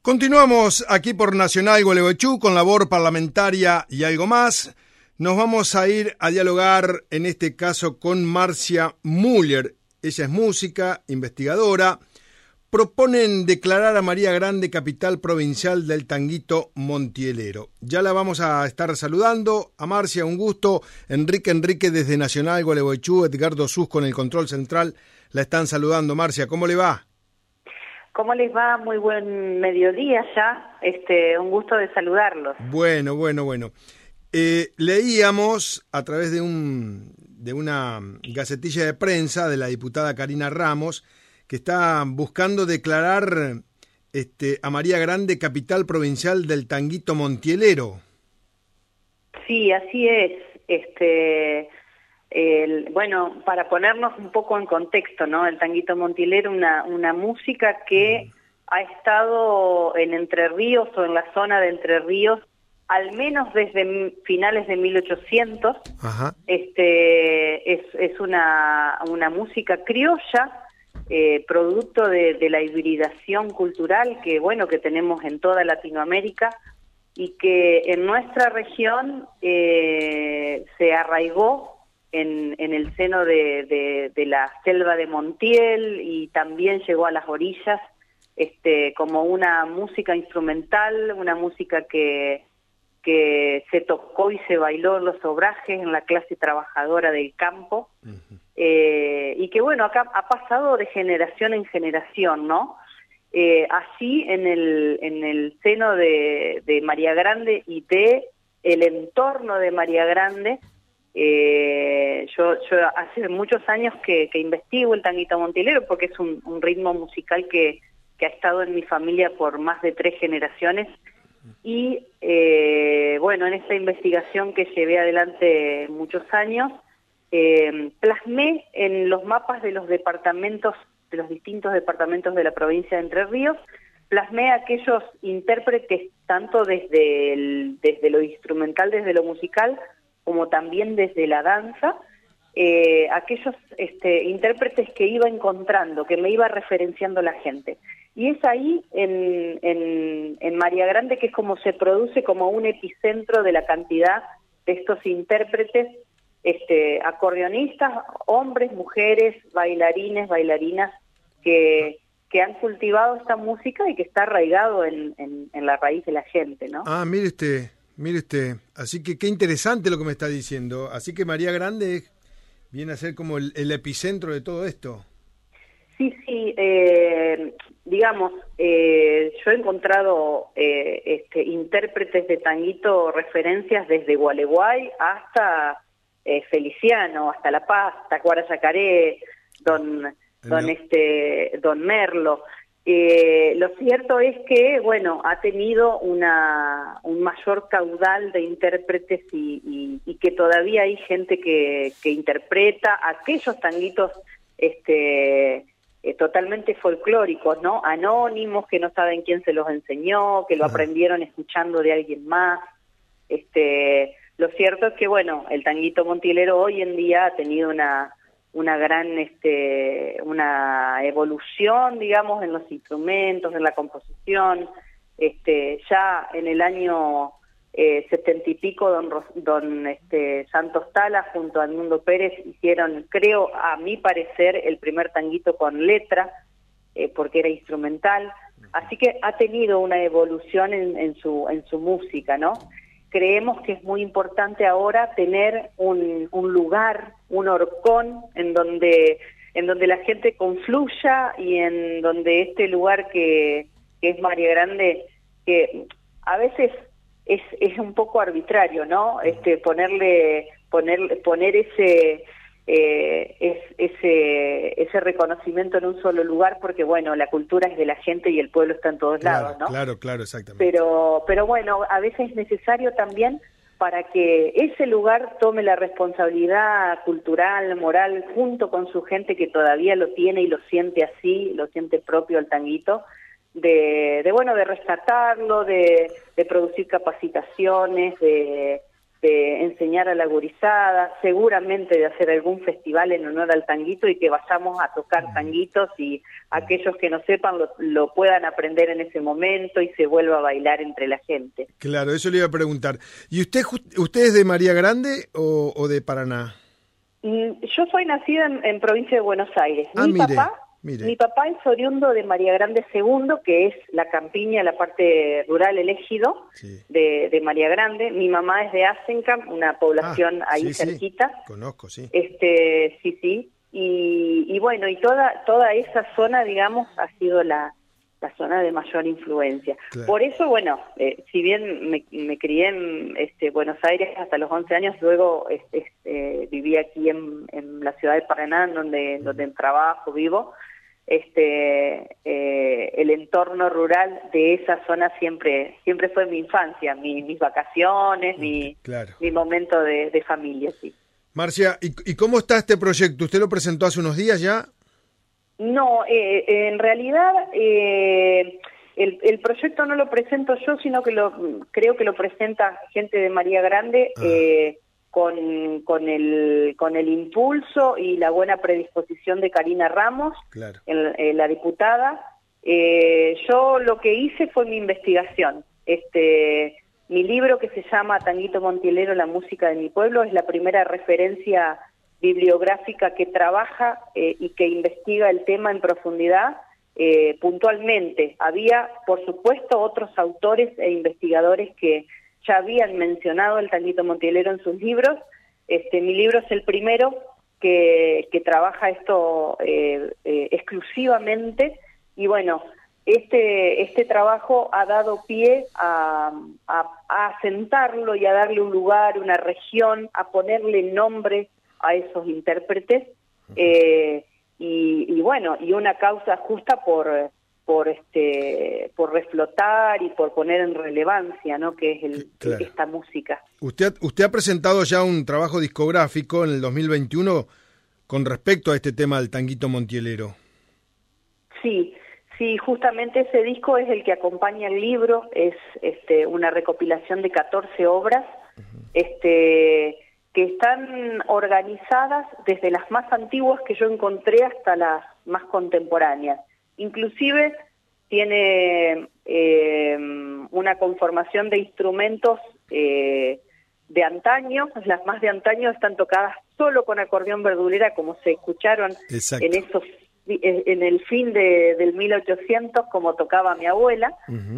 Continuamos aquí por Nacional Gualeguaychú con labor parlamentaria y algo más. Nos vamos a ir a dialogar en este caso con Marcia Müller. Ella es música, investigadora. Proponen declarar a María Grande capital provincial del tanguito montielero. Ya la vamos a estar saludando. A Marcia, un gusto. Enrique desde Nacional Gualeguaychú, Edgardo Sus con el control central. La están saludando. Marcia, ¿cómo le va? ¿Cómo les va? Muy buen mediodía ya. Un gusto de saludarlos. Bueno. Leíamos a través de una gacetilla de prensa de la diputada Karina Ramos que está buscando declarar a María Grande capital provincial del tanguito montielero. Sí, así es. Bueno, para ponernos un poco en contexto, ¿no? El tanguito montielero, una música que ha estado en Entre Ríos o en la zona de Entre Ríos al menos desde finales de 1800. Ajá. Es una música criolla, producto de la hibridación cultural que tenemos en toda Latinoamérica y que en nuestra región se arraigó en el seno de la selva de Montiel y también llegó a las orillas como una música instrumental, una música que se tocó y se bailó en los obrajes en la clase trabajadora del campo. Uh-huh. Y que acá ha pasado de generación en generación, ¿no? Así en el seno de María Grande y de el entorno de María Grande. Yo hace muchos años que investigo el tanguito montielero porque es un ritmo musical que ha estado en mi familia por más de 3 generaciones y en esta investigación que llevé adelante muchos años plasmé en los mapas de los departamentos, de los distintos departamentos de la provincia de Entre Ríos, plasmé aquellos intérpretes tanto desde lo instrumental, desde lo musical, como también desde la danza, aquellos intérpretes que iba encontrando, que me iba referenciando la gente. Y es ahí, en María Grande, que es como se produce como un epicentro de la cantidad de estos intérpretes, acordeonistas, hombres, mujeres, bailarines, bailarinas, que han cultivado esta música y que está arraigado en la raíz de la gente, ¿no? Ah, mire usted, así que qué interesante lo que me está diciendo. Así que María Grande viene a ser como el epicentro de todo esto. Sí, digamos, yo he encontrado intérpretes de tanguito, referencias desde Gualeguay hasta Feliciano, hasta La Paz, Tacuara Yacaré, Don Merlo. Lo cierto es que, ha tenido un mayor caudal de intérpretes y que todavía hay gente que interpreta aquellos tanguitos totalmente folclóricos, ¿no? Anónimos, que no saben quién se los enseñó, que lo aprendieron escuchando de alguien más. Lo cierto es que, el tanguito montielero hoy en día ha tenido una gran una evolución, digamos, en los instrumentos, en la composición. Ya en el año 70 y pico don Santos Tala junto a Edmundo Pérez hicieron, creo, a mi parecer, el primer tanguito con letra, porque era instrumental. Así que ha tenido una evolución en su música, ¿no? Creemos que es muy importante ahora tener un lugar, un horcón en donde la gente confluya y en donde este lugar que es María Grande, que a veces es un poco arbitrario, ¿no? Poner ese reconocimiento en un solo lugar, porque la cultura es de la gente y el pueblo está en todos lados, ¿no? Claro, exactamente. Pero a veces es necesario también para que ese lugar tome la responsabilidad cultural, moral, junto con su gente que todavía lo tiene y lo siente así, lo siente propio el tanguito, de rescatarlo, de producir capacitaciones, de de enseñar a la gurizada, seguramente de hacer algún festival en honor al tanguito y que vayamos a tocar tanguitos y aquellos que no sepan lo puedan aprender en ese momento y se vuelva a bailar entre la gente. Claro, eso le iba a preguntar. ¿Y usted es de María Grande o de Paraná? Yo soy nacida en provincia de Buenos Aires. Mi papá es oriundo de María Grande II, que es la campiña, la parte rural, el ejido de María Grande. Mi mamá es de Asenkamp, una población ahí cerquita. Sí. Conozco, sí. Sí. Y bueno, y toda esa zona, digamos, ha sido la zona de mayor influencia. Claro. Por eso, bueno, si bien me crié en Buenos Aires hasta los 11 años, luego viví aquí en la ciudad de Paraná, donde trabajo, vivo. El entorno rural de esa zona siempre fue mi infancia, mis vacaciones, mi momento de familia, sí. Marcia, ¿y cómo está este proyecto? ¿Usted lo presentó hace unos días ya? No, en realidad el proyecto no lo presento yo, sino que creo que lo presenta gente de María Grande con el impulso y la buena predisposición de Karina Ramos, claro. La diputada. Yo lo que hice fue mi investigación. Mi libro, que se llama Tanguito Montielero, la música de mi pueblo, es la primera referencia bibliográfica que trabaja y que investiga el tema en profundidad puntualmente. Había, por supuesto, otros autores e investigadores que ya habían mencionado el tanguito montielero en sus libros. Mi libro es el primero que trabaja esto exclusivamente, y bueno, este trabajo ha dado pie a asentarlo y a darle un lugar, una región, a ponerle nombre a esos intérpretes, y bueno, y una causa justa por reflotar y por poner en relevancia, ¿no?, que es esta música. Usted ha presentado ya un trabajo discográfico en el 2021 con respecto a este tema del tanguito montielero. Sí, justamente ese disco es el que acompaña el libro, es una recopilación de 14 obras, que están organizadas desde las más antiguas que yo encontré hasta las más contemporáneas. Inclusive tiene una conformación de instrumentos de antaño. Las más de antaño están tocadas solo con acordeón verdulera, como se escucharon en el fin del 1800, como tocaba mi abuela.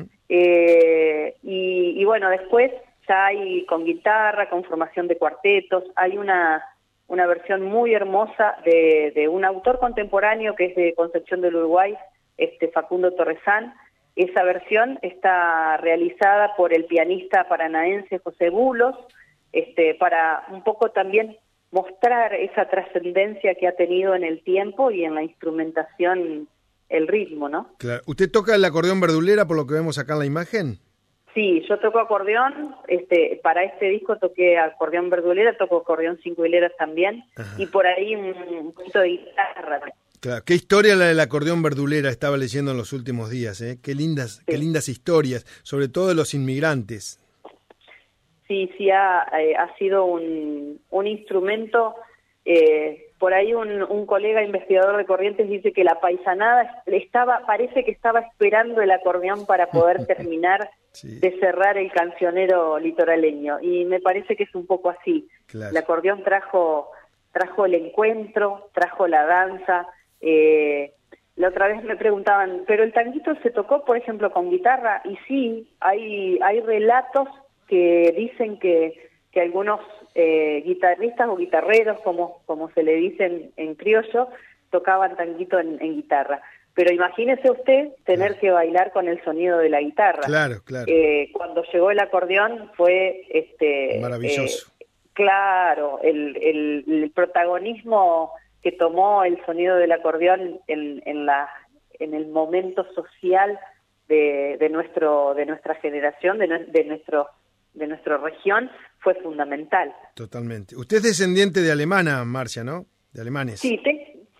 Y bueno, después ya hay con guitarra, con formación de cuartetos. Hay una versión muy hermosa de un autor contemporáneo que es de Concepción del Uruguay, Facundo Torresán. Esa versión está realizada por el pianista paranaense José Bulos, para un poco también mostrar esa trascendencia que ha tenido en el tiempo y en la instrumentación, el ritmo, ¿no? Claro. ¿Usted toca el acordeón verdulera por lo que vemos acá en la imagen? Sí, yo toco acordeón, para este disco toqué acordeón verdulera, toco acordeón 5 hileras también. Ajá. Y por ahí un poquito de guitarra. Claro, qué historia la del acordeón verdulera, estaba leyendo en los últimos días, ¿eh? Qué lindas historias, sobre todo de los inmigrantes. Sí, ha sido un instrumento. Por ahí un colega investigador de Corrientes dice que la paisanada parece que estaba esperando el acordeón para poder terminar de cerrar el cancionero litoraleño, y me parece que es un poco así. Claro. El acordeón trajo el encuentro, trajo la danza. La otra vez me preguntaban, ¿pero el tanguito se tocó, por ejemplo, con guitarra? Y sí, hay relatos que dicen que algunos guitarristas o guitarreros, como se le dicen en criollo, tocaban tanguito en guitarra. Pero imagínese usted tener que bailar con el sonido de la guitarra. Claro. Cuando llegó el acordeón fue maravilloso. Claro, el protagonismo que tomó el sonido del acordeón en el momento social de nuestra generación, de nuestra región, fue fundamental. Totalmente. Usted es descendiente de alemana, Marcia, ¿no? De alemanes. Sí, tengo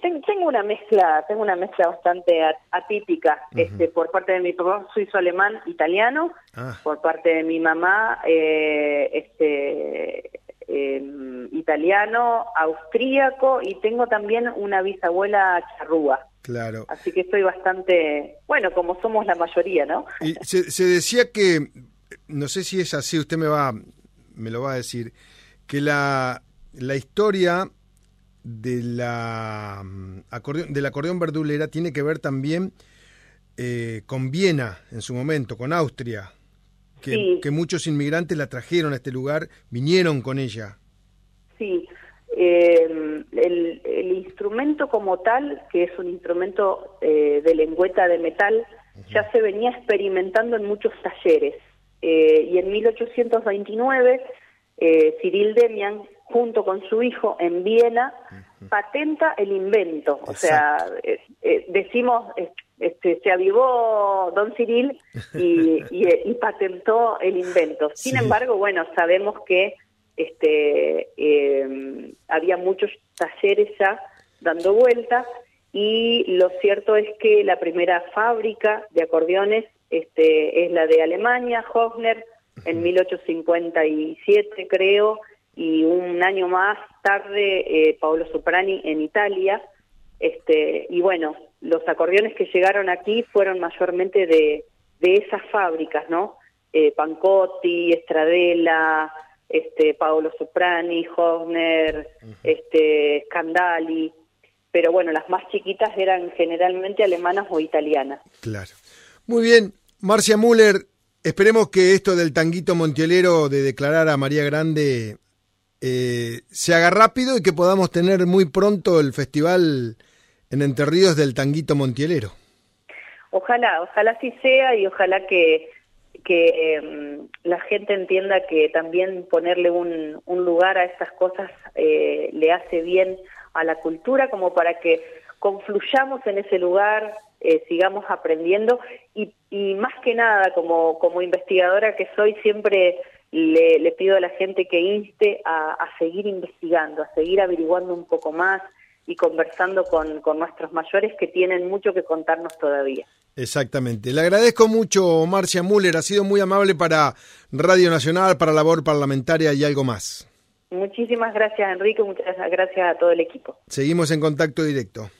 tengo una mezcla bastante atípica. Por parte de mi papá suizo-alemán italiano, por parte de mi mamá italiano, austríaco, y tengo también una bisabuela charrúa. Claro. Así que estoy bastante, bueno, como somos la mayoría, ¿no? Y se decía que, no sé si es así, usted me lo va a decir, que la historia del acordeón verdulera tiene que ver también con Viena en su momento, con Austria, que muchos inmigrantes la trajeron a este lugar, vinieron con ella. Sí, el instrumento como tal, que es un instrumento de lengüeta de metal, ya se venía experimentando en muchos talleres. Y en 1829, Cyril Demian, junto con su hijo en Viena, patenta el invento. Exacto. O sea, decimos, se avivó don Cyril y patentó el invento. Sin embargo, bueno, sabemos que había muchos talleres ya dando vuelta, y lo cierto es que la primera fábrica de acordeones es la de Alemania, Hofner, en 1857 creo, y un año más tarde Paolo Soprani en Italia. Y bueno, los acordeones que llegaron aquí fueron mayormente de esas fábricas, ¿no? Pancotti, Stradella, Paolo Soprani, Hofner, Scandali, pero bueno, las más chiquitas eran generalmente alemanas o italianas. Claro. Muy bien, Marcia Müller, esperemos que esto del tanguito montielero de declarar a María Grande se haga rápido y que podamos tener muy pronto el festival en Entre Ríos del tanguito montielero. Ojalá así sea, y ojalá que la gente entienda que también ponerle un lugar a estas cosas le hace bien a la cultura, como para que confluyamos en ese lugar, sigamos aprendiendo, y más que nada, como investigadora que soy, siempre le pido a la gente que inste a seguir investigando, a seguir averiguando un poco más y conversando con nuestros mayores, que tienen mucho que contarnos todavía. Exactamente. Le agradezco mucho, Marcia Müller, ha sido muy amable para Radio Nacional, para Labor Parlamentaria y Algo Más. Muchísimas gracias, Enrique, muchas gracias a todo el equipo. Seguimos en contacto directo.